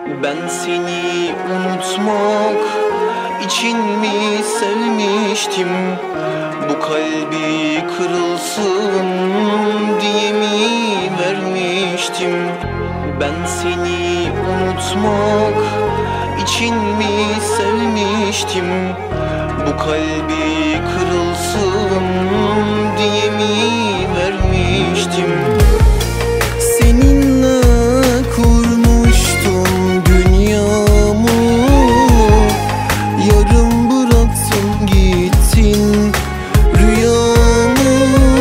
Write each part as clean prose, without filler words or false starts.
Ben seni unutmak için mi sevmiştim? Bu kalbi kırılsın diye mi vermiştim? Ben seni unutmak için mi sevmiştim? Bu kalbi kırılsın diye mi vermiştim? Seninle kurmuştum dünyamı, yarım bıraktın gittin rüyamı.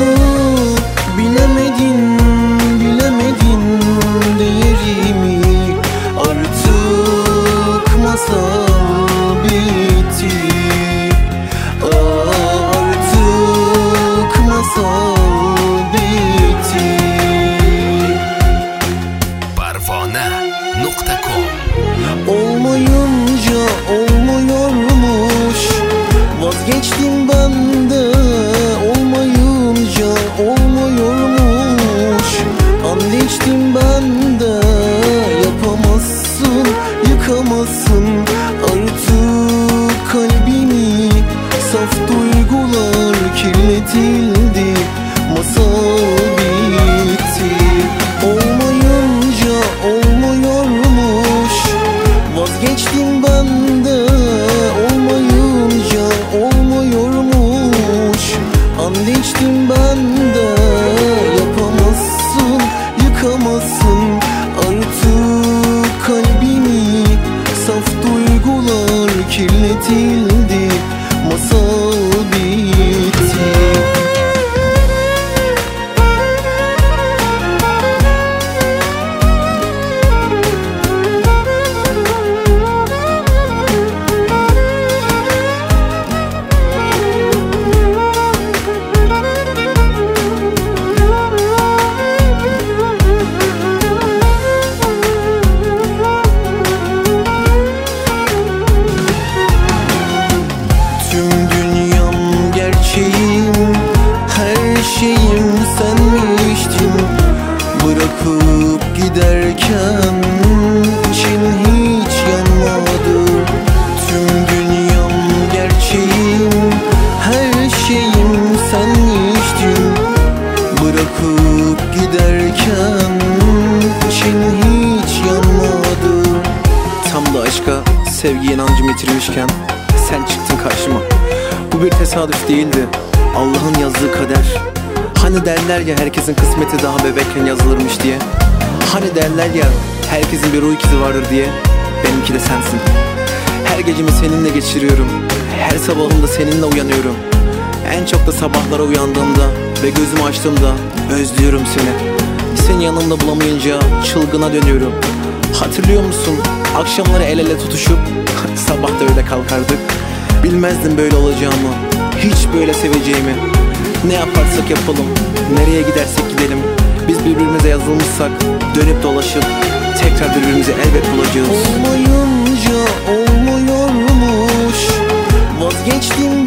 Bilemedin, bilemedin değerimi, artık masal bitti. Artık masal bitti. Parvona.com Olmayınca olmuyormuş, vazgeçtim ben de. Olmayınca olmuyormuş, and içtim ben de. Yapamazsın, yıkamazsın artık kalbimi. Saf duygular kirletildi, masal bitti. Olmayınca olmuyormuş, vazgeçtim ben de. Olmayınca olmuyormuş, and içtim ben de. Yapamazsın, yıkamazsın artık kalbimi. Saf duygular kirletildi, masal bitti. Her şeyim senmiştin. Bırakıp giderken için hiç yanmadı. Tüm dünyam gerçeğim, her şeyim senmiştin. Bırakıp giderken için hiç yanmadı. Tam da aşka, sevgiye inancımı yitirmişken sen çıktın karşıma. Bu bir tesadüf değildi, Allah'ın yazdığı kader. Hani derler ya, herkesin kısmeti daha bebekken yazılırmış diye. Hani derler ya, herkesin bir ruh ikizi vardır diye. Benimki de sensin. Her gecemi seninle geçiriyorum, her sabahımda seninle uyanıyorum. En çok da sabahlara uyandığımda ve gözümü açtığımda özlüyorum seni. Seni yanımda bulamayınca çılgına dönüyorum. Hatırlıyor musun, akşamları el ele tutuşup sabah da öyle kalkardık. Bilmezdim böyle olacağımı, hiç böyle seveceğimi. Ne yaparsak yapalım, nereye gidersek gidelim, biz birbirimize yazılmışsak dönüp dolaşıp tekrar birbirimizi elbet bulacağız. Olmayınca olmuyormuş, vazgeçtim